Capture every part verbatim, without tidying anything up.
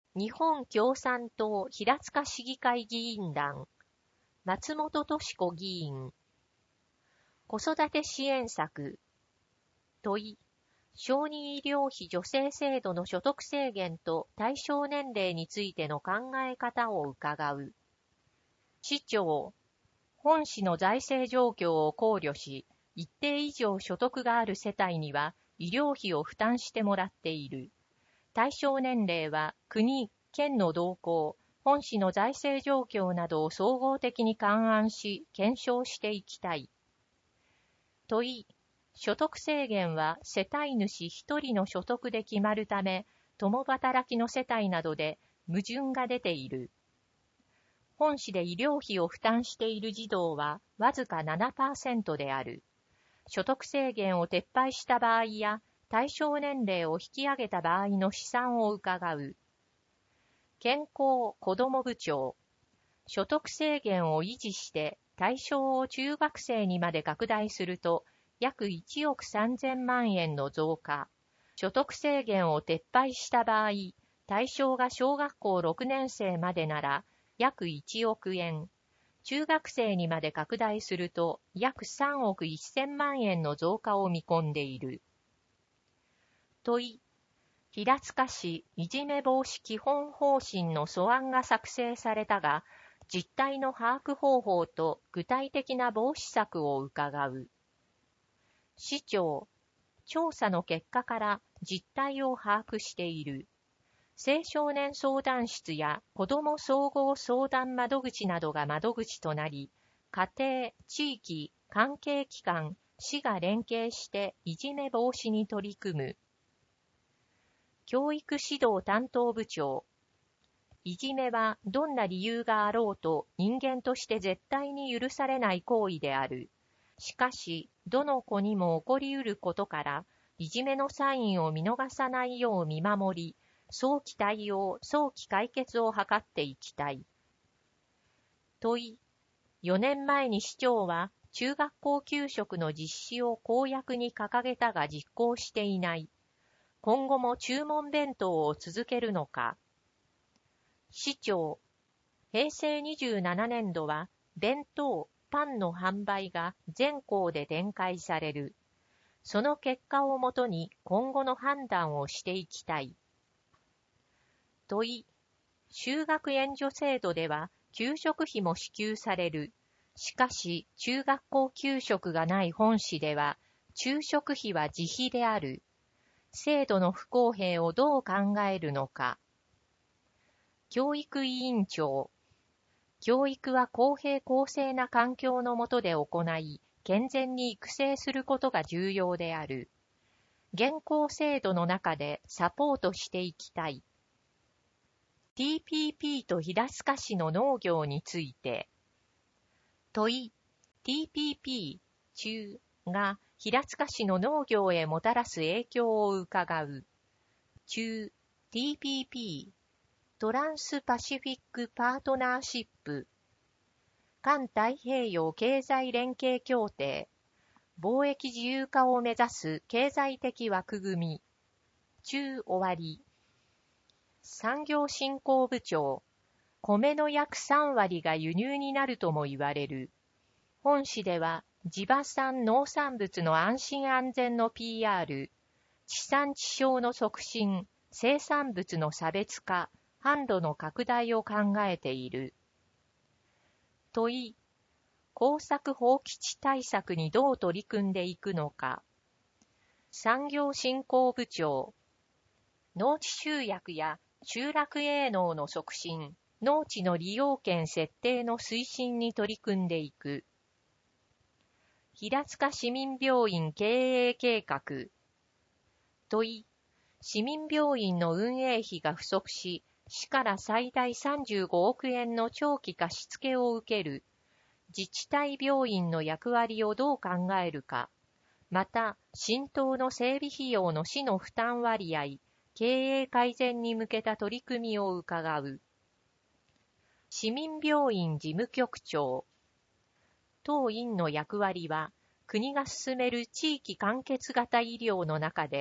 日本共産党平塚市議会議員団、松本敏子議員。子育て支援策。問い。小児医療費助成制度の所得制限と対象年齢についての考え方を伺う。市長。本市の財政状況を考慮し、一定以上所得がある世帯には医療費を負担してもらっている。対象年齢は国、県の動向、本市の財政状況などを総合的に勘案し、検証していきたい。問い。所得制限は世帯主一人の所得で決まるため、共働きの世帯などで矛盾が出ている。本市で医療費を負担している児童はわずか ななパーセント である。所得制限を撤廃した場合や、対象年齢を引き上げた場合の試算を伺う。健康子ども部長。所得制限を維持して対象を中学生にまで拡大すると、約いちおくさんぜんまんえんの増加。所得制限を撤廃した場合、対象が小学校ろくねん生までなら、約いちおくえん。中学生にまで拡大すると、約さんおくせんまんえんの増加を見込んでいる。問い。平塚市いじめ防止基本方針の素案が作成されたが、実態の把握方法と具体的な防止策を伺う。市長。調査の結果から実態を把握している。青少年相談室や子ども総合相談窓口などが窓口となり、家庭、地域、関係機関、市が連携していじめ防止に取り組む。教育指導担当部長。いじめはどんな理由があろうと人間として絶対に許されない行為である。しかし、どの子にも起こりうることから、いじめのサインを見逃さないよう見守り、早期対応、早期解決を図っていきたい。問い。よねんまえに市長は中学校給食の実施を公約に掲げたが実行していない。今後も注文弁当を続けるのか。市長。へいせいにじゅうななねんどは弁当、パンの販売が全校で展開される。その結果をもとに今後の判断をしていきたい。問い。就学援助制度では給食費も支給される。しかし、中学校給食がない本市では、昼食費は自費である。制度の不公平をどう考えるのか。教育委員長。教育は公平公正な環境の下で行い、健全に育成することが重要である。現行制度の中でサポートしていきたい。ティーピーピー と平塚市の農業について。問い。ティーピーピー 中が平塚市の農業へもたらす影響を伺う。中、ティーピーピー、トランスパシフィックパートナーシップ、環太平洋経済連携協定、貿易自由化を目指す経済的枠組み。中終わり。産業振興部長。米の約さんわりが輸入になるとも言われる。本市では地場産農産物の安心安全の ピーアール、地産地消の促進、生産物の差別化、販路の拡大を考えている。問い。耕作放棄地対策にどう取り組んでいくのか。産業振興部長。農地集約や集落営農の促進、農地の利用権設定の推進に取り組んでいく。平塚市民病院経営計画。問い。市民病院の運営費が不足し、市から最大さんじゅうごおくえんの長期貸付を受ける。自治体病院の役割をどう考えるか。また、新棟の整備費用の市の負担割合、経営改善に向けた取り組みを伺う。市民病院事務局長。当院の役割は、国が進める地域完結型医療の中で、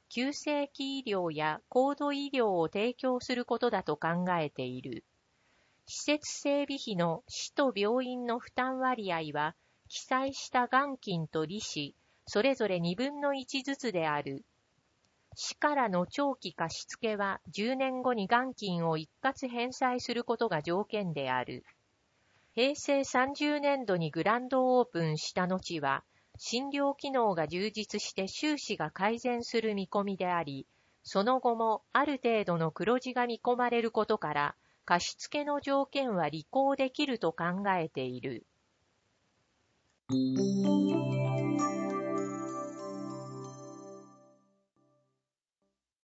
急性期医療や高度医療を提供することだと考えている。施設整備費の市と病院の負担割合は、記載した元金と利子、それぞれにぶんのいちずつである。市からの長期貸付はじゅうねんごに元金を一括返済することが条件である。へいせいさんじゅうねんどにグランドオープンした後は、診療機能が充実して収支が改善する見込みであり、その後もある程度の黒字が見込まれることから、貸付の条件は履行できると考えている。